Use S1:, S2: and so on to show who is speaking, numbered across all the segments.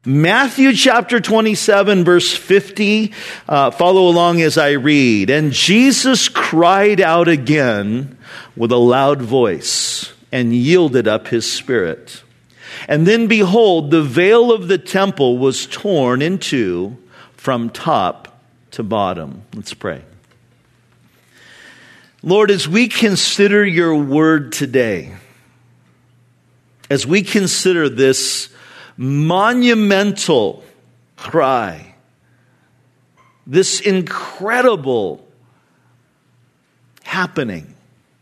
S1: Matthew chapter 27, verse 50. Follow along as I read. And Jesus cried out again with a loud voice and yielded up his spirit. And then behold, the veil of the temple was torn in two from top to bottom. Let's pray. Lord, as we consider your word today, as we consider this monumental cry, this incredible happening,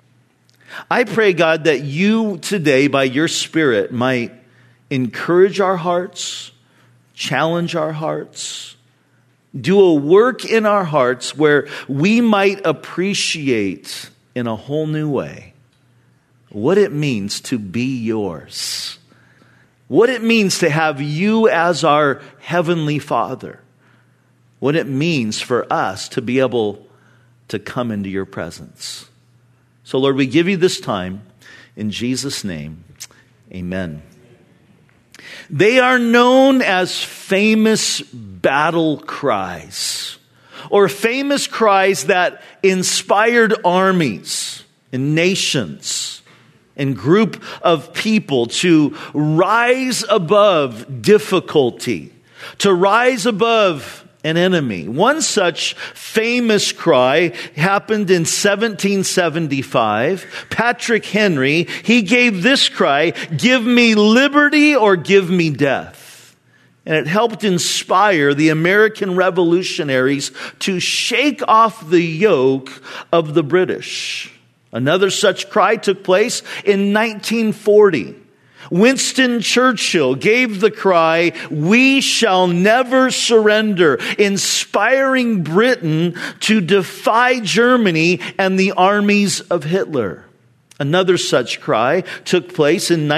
S1: I pray, God, that you today, by your Spirit, might encourage our hearts, challenge our hearts, do a work in our hearts where we might appreciate in a whole new way what it means to be yours. What it means to have you as our Heavenly Father. What it means for us to be able to come into your presence. So, Lord, we give you this time. In Jesus' name, amen. They are known as famous battle cries, or famous cries that inspired armies and nations and group of people to rise above difficulty, to rise above an enemy. One such famous cry happened in 1775. Patrick Henry, he gave this cry, "Give me liberty or give me death." And it helped inspire the American revolutionaries to shake off the yoke of the British. Another such cry took place in 1940. Winston Churchill gave the cry, "We shall never surrender," inspiring Britain to defy Germany and the armies of Hitler. Another such cry took place in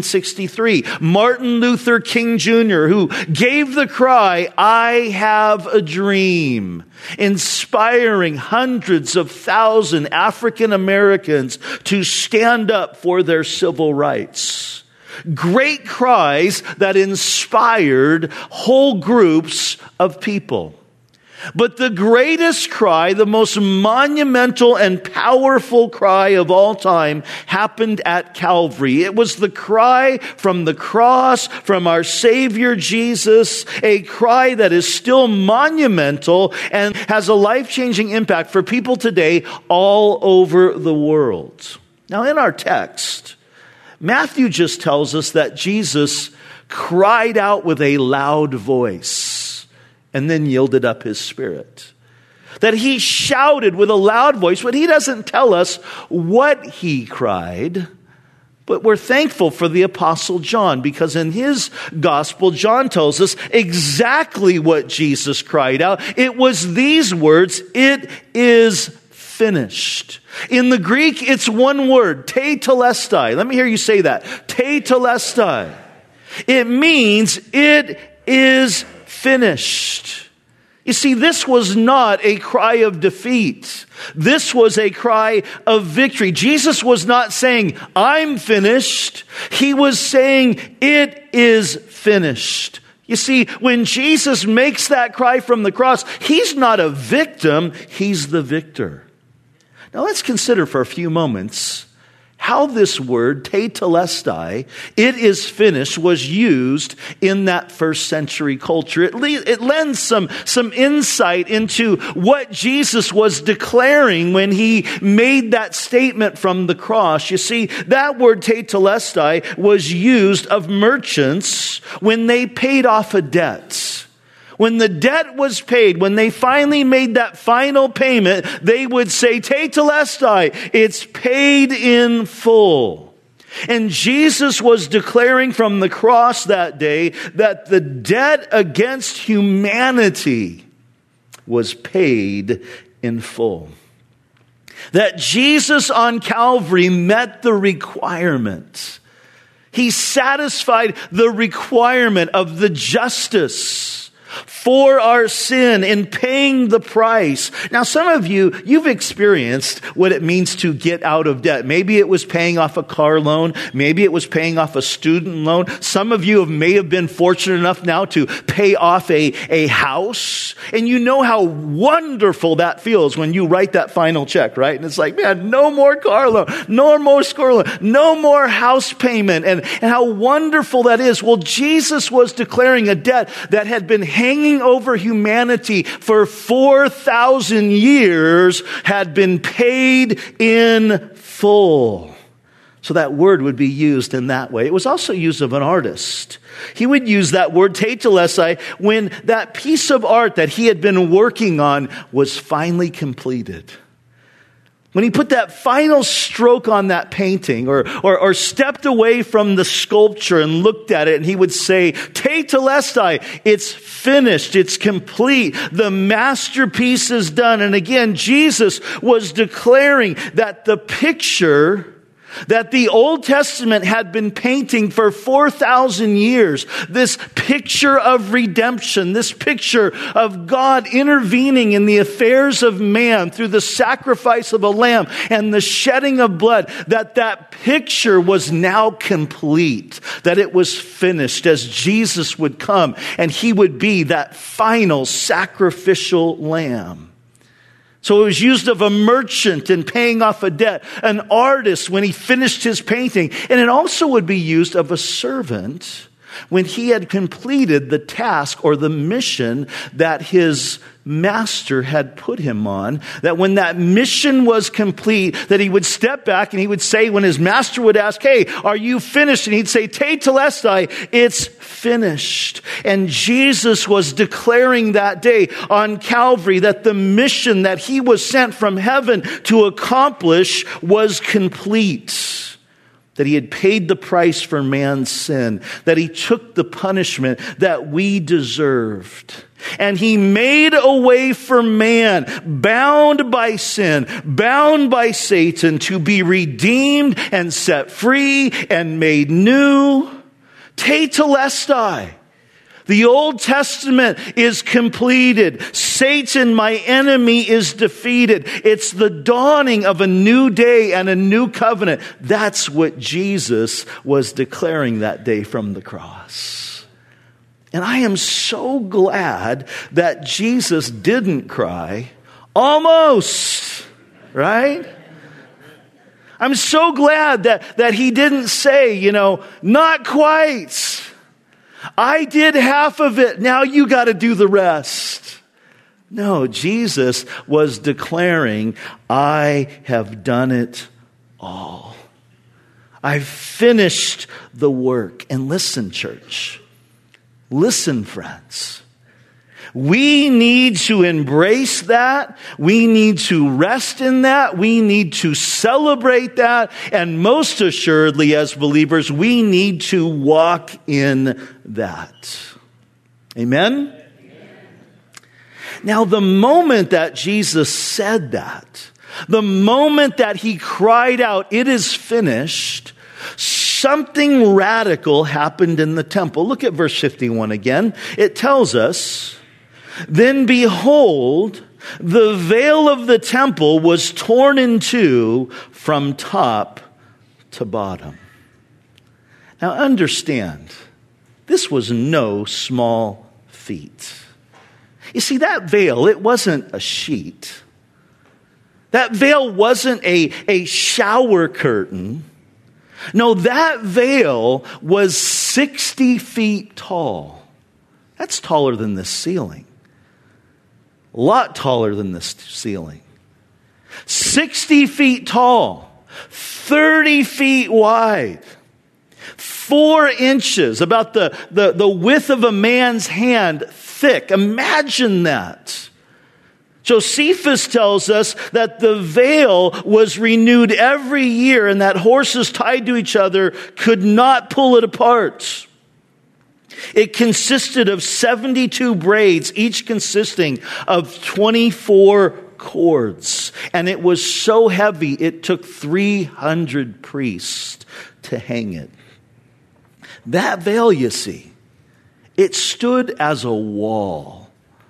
S1: 1963. Martin Luther King Jr., who gave the cry, "I have a dream," inspiring hundreds of thousands of African Americans to stand up for their civil rights. Great cries that inspired whole groups of people. But the greatest cry, the most monumental and powerful cry of all time, happened at Calvary. It was the cry from the cross, from our Savior Jesus, a cry that is still monumental and has a life-changing impact for people today all over the world. Now, in our text, Matthew just tells us that Jesus cried out with a loud voice and then yielded up his spirit. That he shouted with a loud voice, but he doesn't tell us what he cried. But we're thankful for the Apostle John, because in his gospel, John tells us exactly what Jesus cried out. It was these words, "It is finished." In the Greek, it's one word, tetelestai. Let me hear you say that. Tetelestai. It means it is finished. You see, this was not a cry of defeat. This was a cry of victory. Jesus was not saying, "I'm finished." He was saying, "It is finished." You see, when Jesus makes that cry from the cross, he's not a victim, he's the victor. Now let's consider for a few moments how this word, tetelestai, "it is finished," was used in that first century culture. It lends some insight into what Jesus was declaring when he made that statement from the cross. You see, that word tetelestai was used of merchants when they paid off a debt. When the debt was paid, when they finally made that final payment, they would say, "Tetelestai, it's paid in full." And Jesus was declaring from the cross that day that the debt against humanity was paid in full. That Jesus on Calvary met the requirement. He satisfied the requirement of the justice for our sin in paying the price. Now, some of you've experienced what it means to get out of debt. Maybe it was paying off a car loan. Maybe it was paying off a student loan. Some of you may have been fortunate enough now to pay off a house. And you know how wonderful that feels when you write that final check, right? And it's like, man, no more car loan, no more school loan, no more house payment. And how wonderful that is. Well, Jesus was declaring a debt that had been hanging over humanity for 4,000 years had been paid in full. So that word would be used in that way. It was also used of an artist. He would use that word tetelestai when that piece of art that he had been working on was finally completed. When he put that final stroke on that painting or stepped away from the sculpture and looked at it, and he would say, tetelestai, it's finished, it's complete, the masterpiece is done. And again, Jesus was declaring that the picture that the Old Testament had been painting for 4,000 years, this picture of redemption, this picture of God intervening in the affairs of man through the sacrifice of a lamb and the shedding of blood, that picture was now complete, that it was finished as Jesus would come and he would be that final sacrificial lamb. So it was used of a merchant in paying off a debt, an artist when he finished his painting, and it also would be used of a servant when he had completed the task or the mission that his master had put him on, that when that mission was complete, that he would step back and he would say, when his master would ask, hey, are you finished? And he'd say, tetelestai, it's finished. And Jesus was declaring that day on Calvary that the mission that he was sent from heaven to accomplish was complete. That he had paid the price for man's sin, that he took the punishment that we deserved. And he made a way for man, bound by sin, bound by Satan, to be redeemed and set free and made new. Tetelestai. The Old Testament is completed. Satan, my enemy, is defeated. It's the dawning of a new day and a new covenant. That's what Jesus was declaring that day from the cross. And I am so glad that Jesus didn't cry, almost, right? I'm so glad that he didn't say, not quite. I did half of it. Now you got to do the rest. No, Jesus was declaring, I have done it all. I've finished the work. And listen, church. Listen, friends. We need to embrace that. We need to rest in that. We need to celebrate that. And most assuredly, as believers, we need to walk in that. Amen? Now, the moment that Jesus said that, the moment that he cried out, it is finished, something radical happened in the temple. Look at verse 51 again. It tells us, then behold, the veil of the temple was torn in two from top to bottom. Now understand, this was no small feat. You see, that veil, it wasn't a sheet. That veil wasn't a shower curtain. No, that veil was 60 feet tall. That's taller than this ceiling. A lot taller than this ceiling. 60 feet tall, 30 feet wide, 4 inches, about the width of a man's hand thick. Imagine that. Josephus tells us that the veil was renewed every year and that horses tied to each other could not pull it apart. It consisted of 72 braids, each consisting of 24 cords. And it was so heavy, it took 300 priests to hang it. That veil, you see, It stood as a wall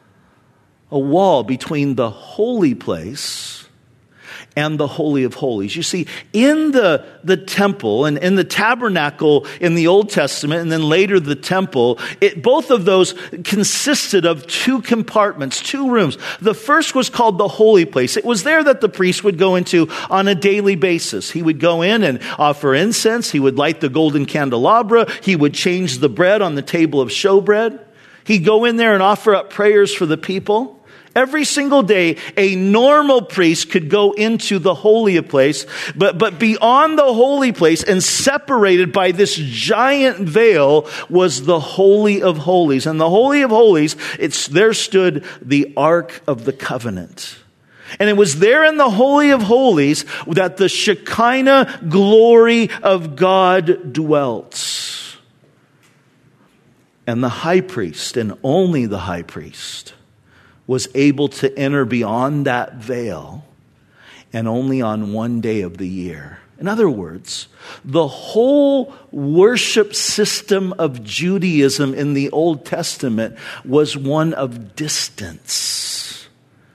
S1: between the holy place and the Holy of Holies. You see, in the temple and in the tabernacle in the Old Testament, and then later the temple, both of those consisted of two compartments, two rooms. The first was called the holy place. It was there that the priest would go into on a daily basis. He would go in and offer incense. He would light the golden candelabra. He would change the bread on the table of showbread. He'd go in there and offer up prayers for the people. Every single day, a normal priest could go into the holy place, but beyond the holy place and separated by this giant veil was the Holy of Holies. And the Holy of Holies, there stood the Ark of the Covenant. And it was there in the Holy of Holies that the Shekinah glory of God dwelt. And the high priest, and only the high priest, was able to enter beyond that veil, and only on one day of the year. In other words, the whole worship system of Judaism in the Old Testament was one of distance.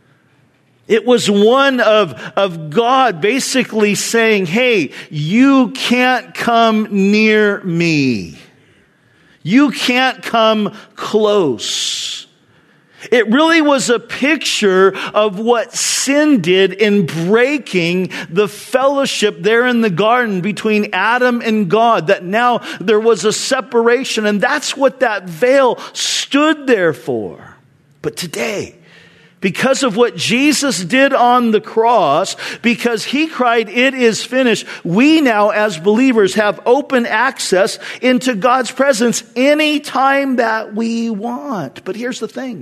S1: It was one of God basically saying, hey, you can't come near me. You can't come close. It really was a picture of what sin did in breaking the fellowship there in the garden between Adam and God, that now there was a separation, and that's what that veil stood there for. But today, because of what Jesus did on the cross, because he cried, "It is finished," we now as believers have open access into God's presence anytime that we want. But here's the thing.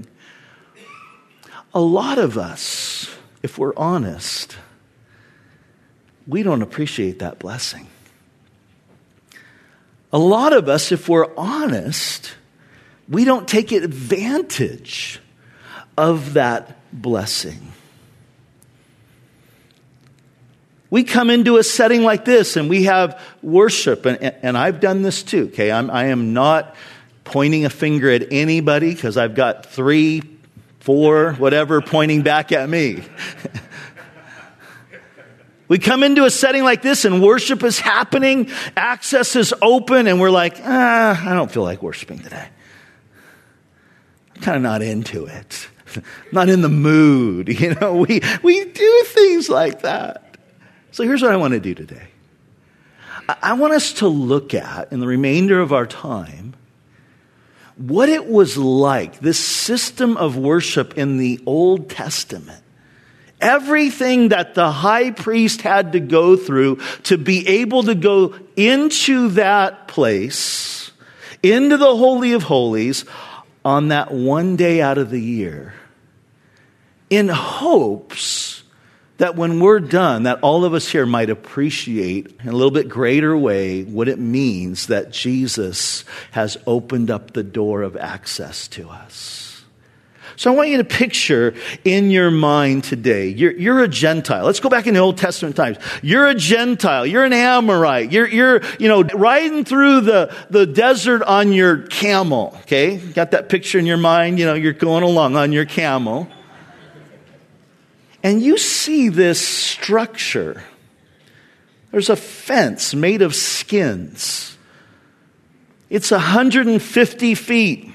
S1: A lot of us, if we're honest, we don't appreciate that blessing. A lot of us, if we're honest, we don't take advantage of that blessing. We come into a setting like this and we have worship, and I've done this too, okay? I am not pointing a finger at anybody because I've got 3, 4, whatever, pointing back at me. We come into a setting like this and worship is happening, access is open, and we're like, I don't feel like worshiping today. I'm kind of not into it. Not in the mood. You know, we do things like that. So here's what I want to do today. I want us to look at, in the remainder of our time, what it was like, this system of worship in the Old Testament. Everything that the high priest had to go through to be able to go into that place, into the Holy of Holies, on that one day out of the year, in hopes that when we're done, that all of us here might appreciate in a little bit greater way what it means that Jesus has opened up the door of access to us. So I want you to picture in your mind today, you're a Gentile. Let's go back in the Old Testament times. You're a Gentile. You're an Amorite. You're riding through the desert on your camel. Okay, got that picture in your mind? You're going along on your camel. And you see this structure. There's a fence made of skins. It's 150 feet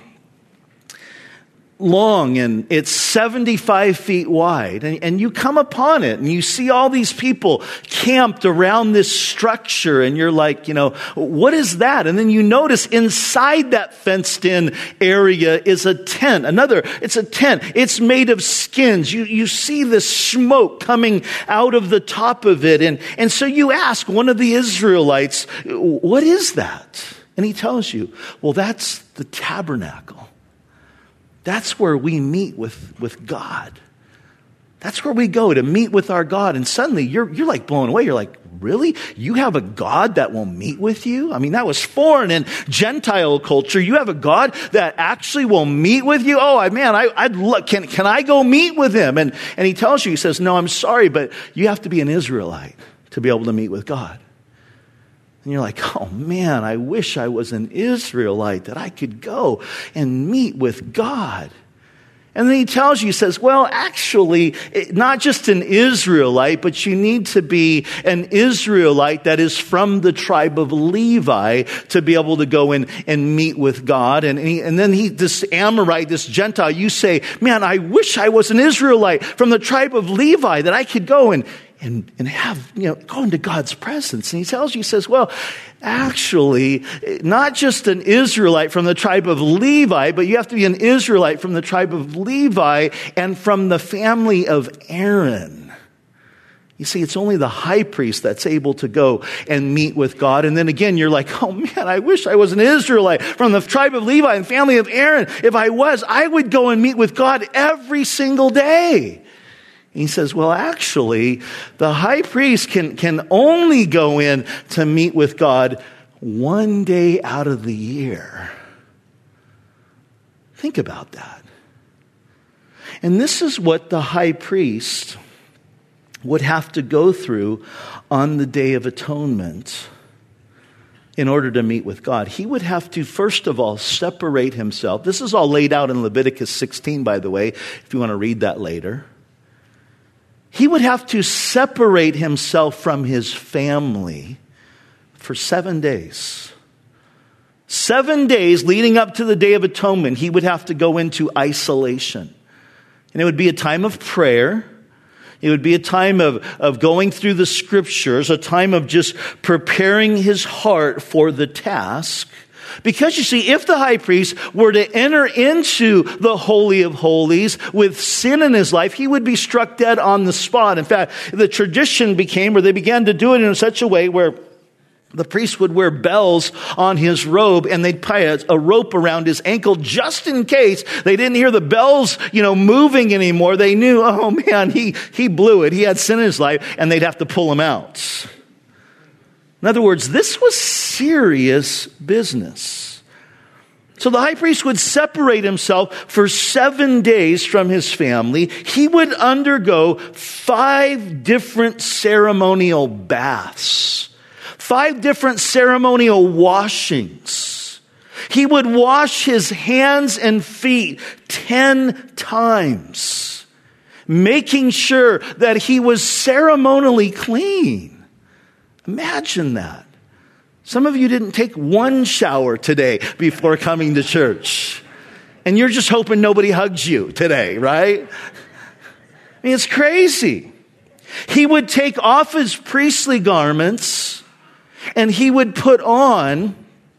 S1: long and it's 75 feet wide. And you come upon it and you see all these people camped around this structure, and you're like, what is that? And then you notice inside that fenced in area is a tent. It's a tent. It's made of skins. You see the smoke coming out of the top of it. And so you ask one of the Israelites, what is that? And he tells you, well, that's the tabernacle. That's where we meet with God. That's where we go to meet with our God. And suddenly you're like blown away. You're like, really? You have a God that will meet with you? I mean, that was foreign in Gentile culture. You have a God that actually will meet with you? Oh, man, I'd look. Can I go meet with him? And he tells you, he says, no, I'm sorry, but you have to be an Israelite to be able to meet with God. And you're like, oh man, I wish I was an Israelite, that I could go and meet with God. And then he tells you, he says, well, actually, not just an Israelite, but you need to be an Israelite that is from the tribe of Levi to be able to go in and meet with God. And then this Amorite, this Gentile, you say, man, I wish I was an Israelite from the tribe of Levi, that I could go and have, go into God's presence. And he tells you, he says, well, actually, not just an Israelite from the tribe of Levi, but you have to be an Israelite from the tribe of Levi and from the family of Aaron. You see, it's only the high priest that's able to go and meet with God. And then again, you're like, oh man, I wish I was an Israelite from the tribe of Levi and family of Aaron. If I was, I would go and meet with God every single day. He says, well, actually, the high priest can only go in to meet with God one day out of the year. Think about that. And this is what the high priest would have to go through on the Day of Atonement in order to meet with God. He would have to, first of all, separate himself. This is all laid out in Leviticus 16, by the way, if you want to read that later. He would have to separate himself from his family for 7 days. 7 days leading up to the Day of Atonement, he would have to go into isolation. And it would be a time of prayer. It would be a time of going through the scriptures, a time of just preparing his heart for the task. Because you see, if the high priest were to enter into the Holy of Holies with sin in his life, he would be struck dead on the spot. In fact, the tradition became, or they began to do it in such a way where the priest would wear bells on his robe and they'd tie a rope around his ankle just in case they didn't hear the bells, moving anymore. They knew, oh man, he blew it. He had sin in his life, and they'd have to pull him out. In other words, this was serious business. So the high priest would separate himself for 7 days from his family. He would undergo 5 different ceremonial baths, 5 different ceremonial washings. He would wash his hands and feet 10 times, making sure that he was ceremonially clean. Imagine that. Some of you didn't take one shower today before coming to church. And you're just hoping nobody hugs you today, right? I mean, it's crazy. He would take off his priestly garments and he would put on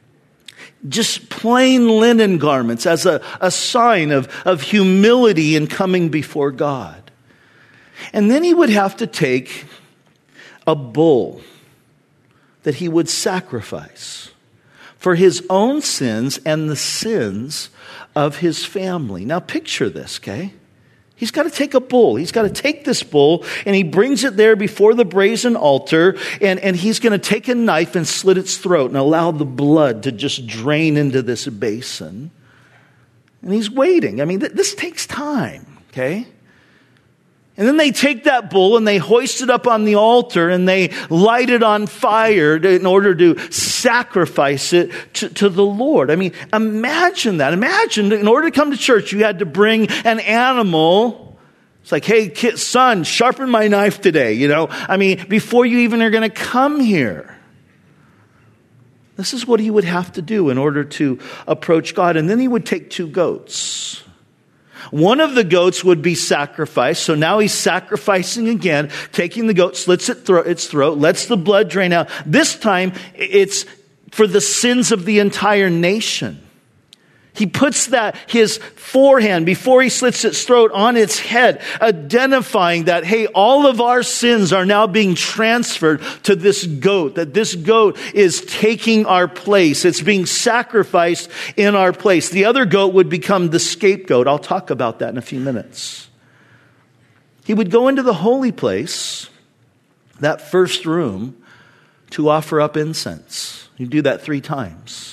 S1: just plain linen garments as a sign of humility in coming before God. And then he would have to take a bull that he would sacrifice for his own sins and the sins of his family. Now picture this, okay? He's got to take a bull. He's got to take this bull and he brings it there before the brazen altar, and he's going to take a knife and slit its throat and allow the blood to just drain into this basin. And he's waiting. I mean, this takes time, okay? And then they take that bull and they hoist it up on the altar and they light it on fire in order to sacrifice it to the Lord. I mean, imagine that. Imagine in order to come to church, you had to bring an animal. It's like, hey, son, sharpen my knife today, I mean, before you even are going to come here. This is what he would have to do in order to approach God. And then he would take 2 goats. One of the goats would be sacrificed. So now he's sacrificing again, taking the goat, slits its throat, lets the blood drain out. This time, it's for the sins of the entire nation. He puts his forehand, before he slits its throat, on its head, identifying that, hey, all of our sins are now being transferred to this goat, that this goat is taking our place. It's being sacrificed in our place. The other goat would become the scapegoat. I'll talk about that in a few minutes. He would go into the holy place, that first room, to offer up incense. He'd do that 3 times.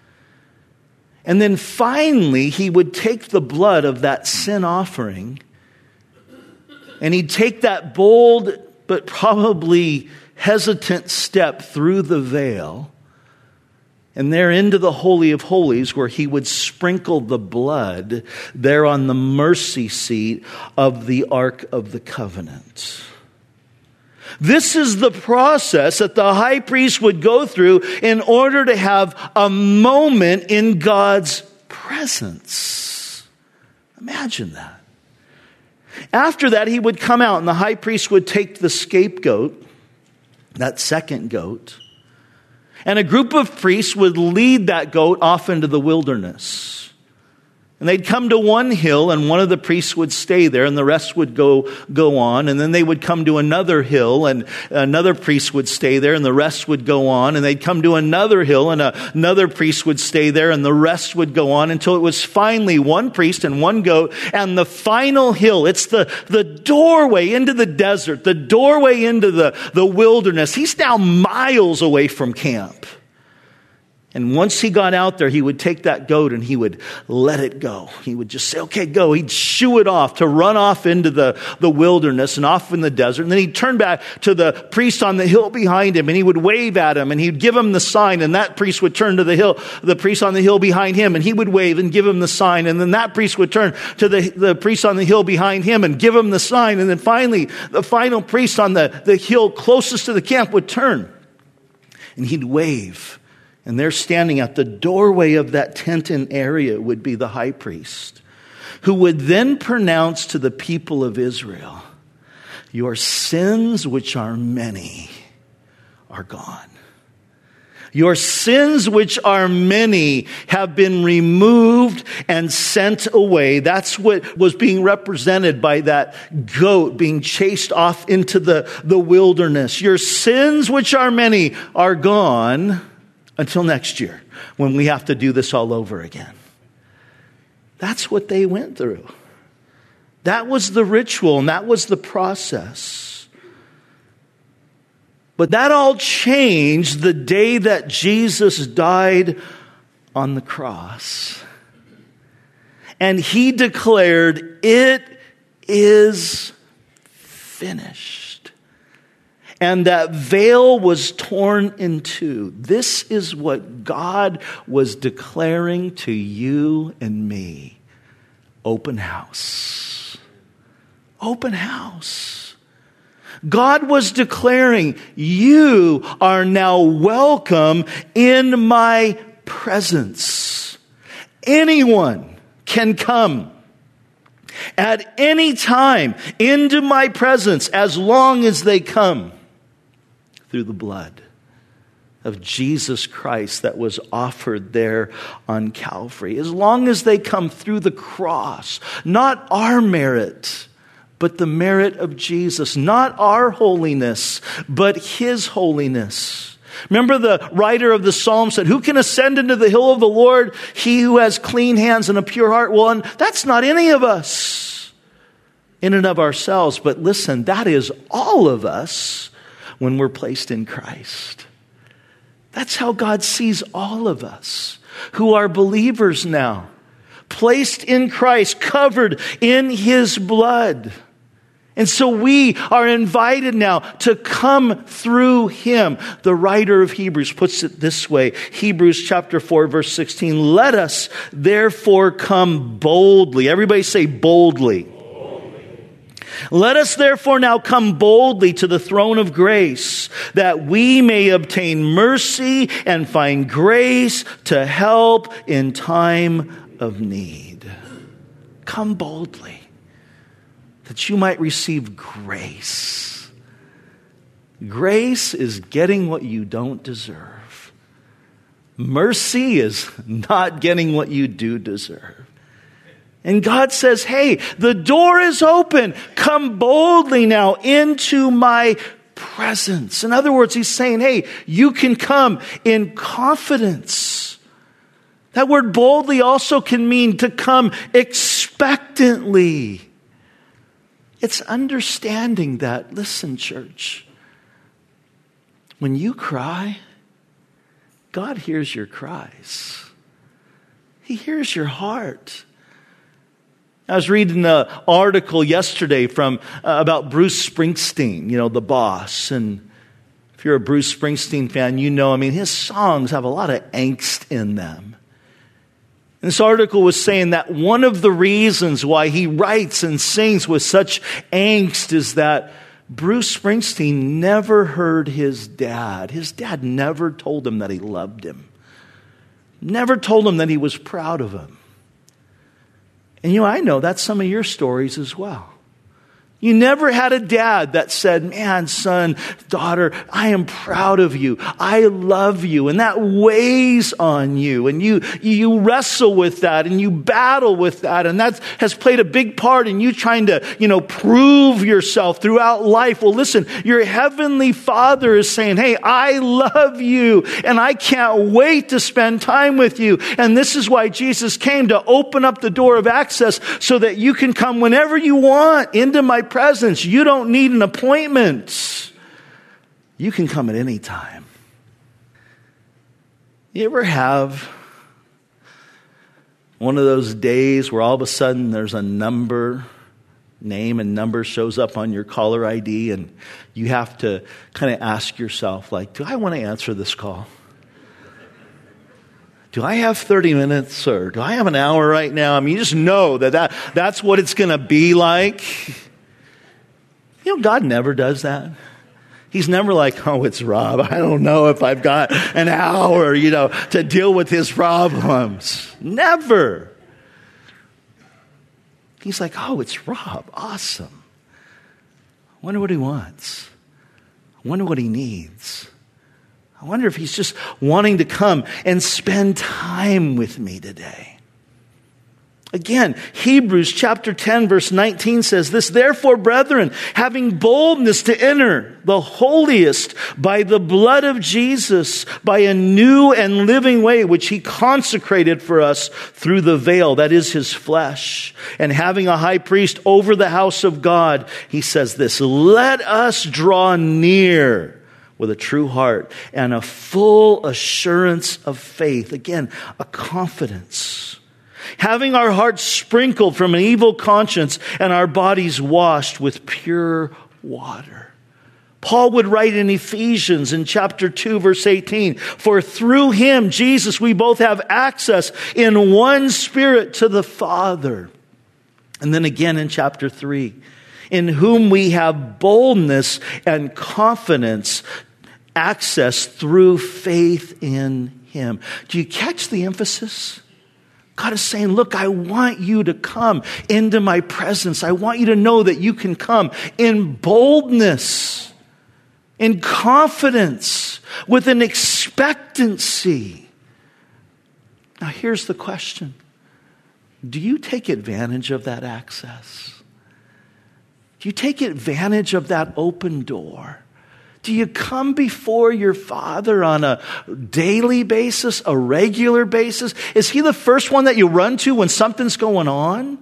S1: And then finally, he would take the blood of that sin offering and he'd take that bold but probably hesitant step through the veil, and there into the Holy of Holies, where he would sprinkle the blood there on the mercy seat of the Ark of the Covenant. This is the process that the high priest would go through in order to have a moment in God's presence. Imagine that. After that, he would come out, and the high priest would take the scapegoat, that second goat, and a group of priests would lead that goat off into the wilderness. And they'd come to one hill, and one of the priests would stay there, and the rest would go on. And then they would come to another hill, and another priest would stay there, and the rest would go on. And they'd come to another hill, and another priest would stay there, and the rest would go on, until it was finally one priest and one goat. And the final hill, it's the doorway into the desert, the doorway into the wilderness. He's now miles away from camp. And once he got out there, he would take that goat and he would let it go. He would just say, okay, go. He'd shoo it off to run off into the wilderness and off in the desert. And then he'd turn back to the priest on the hill behind him, and he would wave at him, and he'd give him the sign. And that priest would turn to the priest on the hill behind him, and he would wave and give him the sign. And then that priest would turn to the priest on the hill behind him and give him the sign. And then finally, the final priest on the hill closest to the camp would turn, and he'd wave. And there, standing at the doorway of that tent in area, would be the high priest, who would then pronounce to the people of Israel, your sins, which are many, are gone. Your sins, which are many, have been removed and sent away. That's what was being represented by that goat being chased off into the wilderness. Your sins, which are many, are gone. Until next year, when we have to do this all over again. That's what they went through. That was the ritual, and that was the process. But that all changed the day that Jesus died on the cross. And he declared, it is finished. And that veil was torn in two. This is what God was declaring to you and me. Open house. Open house. God was declaring, you are now welcome in my presence. Anyone can come at any time into my presence, as long as they come through the blood of Jesus Christ that was offered there on Calvary. As long as they come through the cross, not our merit, but the merit of Jesus. Not our holiness, but his holiness. Remember, the writer of the Psalm said, who can ascend into the hill of the Lord? He who has clean hands and a pure heart. Well, and that's not any of us in and of ourselves. But listen, that is all of us when we're placed in Christ. That's how God sees all of us who are believers now. Placed in Christ, covered in his blood. And so we are invited now to come through him. The writer of Hebrews puts it this way. Hebrews chapter 4, verse 16. Let us therefore come boldly. Everybody say boldly. Let us therefore now come boldly to the throne of grace, that we may obtain mercy and find grace to help in time of need. Come boldly, that you might receive grace. Grace is getting what you don't deserve. Mercy is not getting what you do deserve. And God says, hey, the door is open. Come boldly now into my presence. In other words, he's saying, hey, you can come in confidence. That word boldly also can mean to come expectantly. It's understanding that, listen, church, when you cry, God hears your cries. He hears your heart. I was reading an article yesterday from about Bruce Springsteen, the boss. And If you're a Bruce Springsteen fan, you know, his songs have a lot of angst in them. And this article was saying that one of the reasons why he writes and sings with such angst is that Bruce Springsteen never heard his dad. His dad never told him that he loved him. Never told him that he was proud of him. And I know that's some of your stories as well. You never had a dad that said, man, son, daughter, I am proud of you. I love you. And that weighs on you. And you wrestle with that and you battle with that. And that has played a big part in you trying to, prove yourself throughout life. Well, listen, your heavenly Father is saying, hey, I love you and I can't wait to spend time with you. And this is why Jesus came, to open up the door of access so that you can come whenever you want into my presence. You don't need an appointment. You can come at any time. You ever have one of those days where all of a sudden there's a name and number shows up on your caller ID and you have to kind of ask yourself, like, do I want to answer this call? Do I have 30 minutes or do I have an hour right now? You just know that's what it's going to be like. God never does that. He's never like, oh, it's Rob. I don't know if I've got an hour, to deal with his problems. Never. He's like, oh, it's Rob. Awesome. I wonder what he wants. I wonder what he needs. I wonder if he's just wanting to come and spend time with me today. Again, Hebrews chapter 10 verse 19 says this, therefore, brethren, having boldness to enter the holiest by the blood of Jesus, by a new and living way, which he consecrated for us through the veil, that is his flesh. And having a high priest over the house of God, he says this, let us draw near with a true heart and a full assurance of faith. Again, a confidence. Having our hearts sprinkled from an evil conscience and our bodies washed with pure water. Paul would write in Ephesians in chapter 2 verse 18, for through him, Jesus, we both have access in one spirit to the Father. And then again in chapter 3, in whom we have boldness and confidence, access through faith in him. Do you catch the emphasis? God is saying, look, I want you to come into my presence. I want you to know that you can come in boldness, in confidence, with an expectancy. Now, here's the question. Do you take advantage of that access? Do you take advantage of that open door? Do you come before your Father on a daily basis, a regular basis? Is he the first one that you run to when something's going on?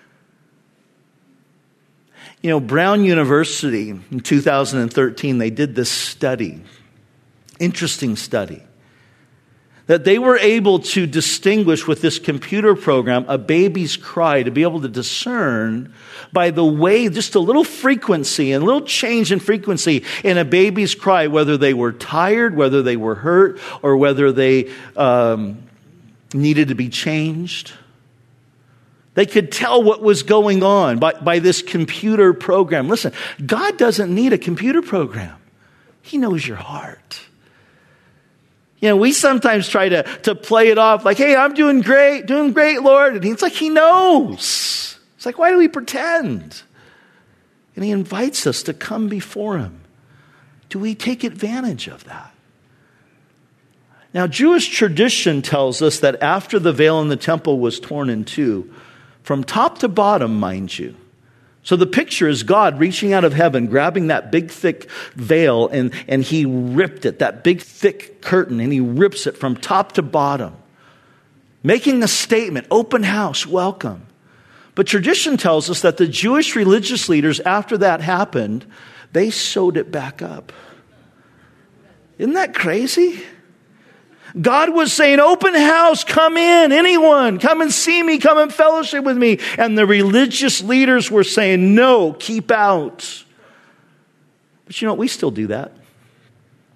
S1: Brown University in 2013, they did this study, interesting study, that they were able to distinguish with this computer program a baby's cry, to be able to discern by the way, just a little frequency and a little change in frequency in a baby's cry, whether they were tired, whether they were hurt, or whether they needed to be changed. They could tell what was going on by this computer program. Listen, God doesn't need a computer program. He knows your heart. We sometimes try to play it off like, hey, I'm doing great, Lord. And he's like, he knows. It's like, why do we pretend? And he invites us to come before him. Do we take advantage of that? Now, Jewish tradition tells us that after the veil in the temple was torn in two, from top to bottom, mind you. So the picture is God reaching out of heaven, grabbing that big, thick veil, and he ripped it, that big, thick curtain, and he rips it from top to bottom, making a statement, open house, welcome. But tradition tells us that the Jewish religious leaders, after that happened, they sewed it back up. Isn't that crazy? God was saying, open house, come in, anyone, come and see me, come and fellowship with me. And the religious leaders were saying, no, keep out. But we still do that.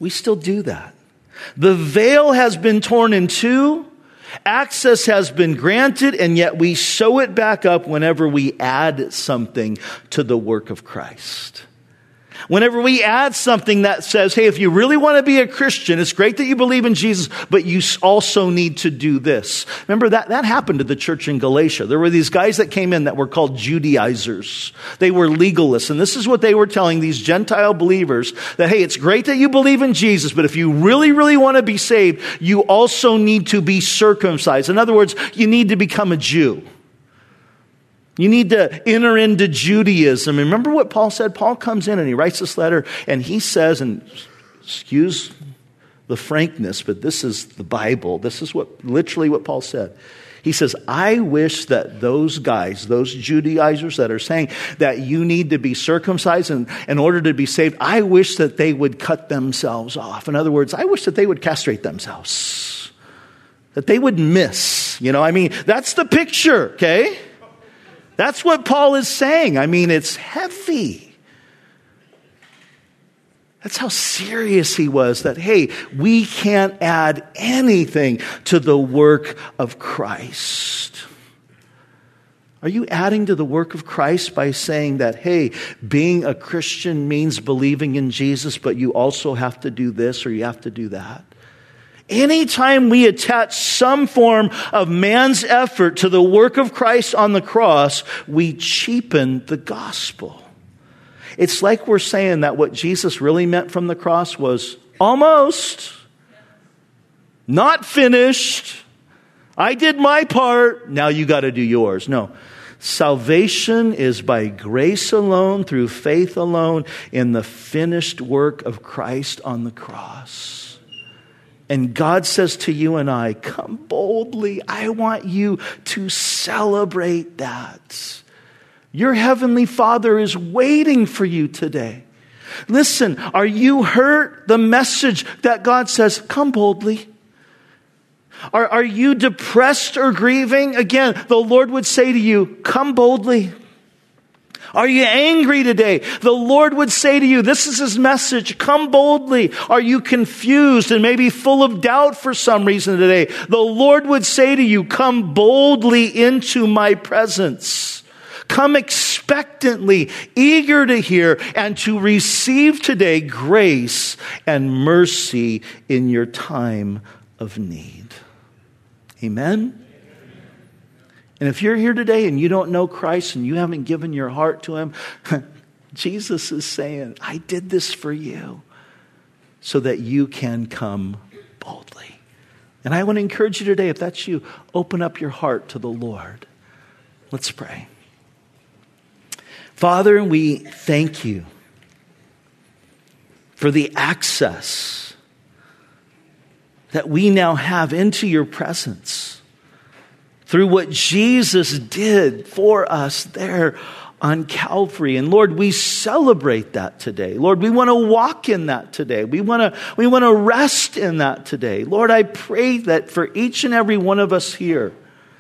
S1: We still do that. The veil has been torn in two, access has been granted, and yet we sew it back up whenever we add something to the work of Christ. Whenever we add something that says, hey, if you really want to be a Christian, it's great that you believe in Jesus, but you also need to do this. Remember, that happened to the church in Galatia. There were these guys that came in that were called Judaizers. They were legalists, and this is what they were telling these Gentile believers, that, hey, it's great that you believe in Jesus, but if you really, really want to be saved, you also need to be circumcised. In other words, you need to become a Jew. You need to enter into Judaism. And remember what Paul said? Paul comes in and he writes this letter and he says, and excuse the frankness, but this is the Bible. This is literally what Paul said. He says, I wish that those guys, those Judaizers that are saying that you need to be circumcised in order to be saved, I wish that they would cut themselves off. In other words, I wish that they would castrate themselves. That they would miss. That's the picture, okay? That's what Paul is saying. It's heavy. That's how serious he was that, hey, we can't add anything to the work of Christ. Are you adding to the work of Christ by saying that, hey, being a Christian means believing in Jesus, but you also have to do this or you have to do that? Anytime we attach some form of man's effort to the work of Christ on the cross, we cheapen the gospel. It's like we're saying that what Jesus really meant from the cross was almost, not finished. I did my part. Now you got to do yours. No. Salvation is by grace alone, through faith alone, in the finished work of Christ on the cross. And God says to you and I, come boldly. I want you to celebrate that. Your heavenly Father is waiting for you today. Listen, are you hurt? The message that God says, come boldly. Are you depressed or grieving? Again, the Lord would say to you, come boldly. Are you angry today? The Lord would say to you, this is His message, come boldly. Are you confused and maybe full of doubt for some reason today? The Lord would say to you, come boldly into my presence. Come expectantly, eager to hear and to receive today grace and mercy in your time of need. Amen? And if you're here today and you don't know Christ and you haven't given your heart to Him, Jesus is saying, I did this for you so that you can come boldly. And I want to encourage you today, if that's you, open up your heart to the Lord. Let's pray. Father, we thank you for the access that we now have into your presence through what Jesus did for us there on Calvary. And Lord, we celebrate that today. Lord, we want to walk in that today. We want to rest in that today. Lord, I pray that for each and every one of us here,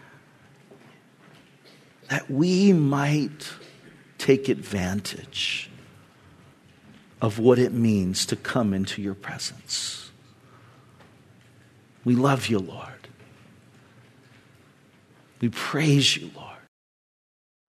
S1: that we might take advantage of what it means to come into your presence. We love you, Lord. We praise you, Lord.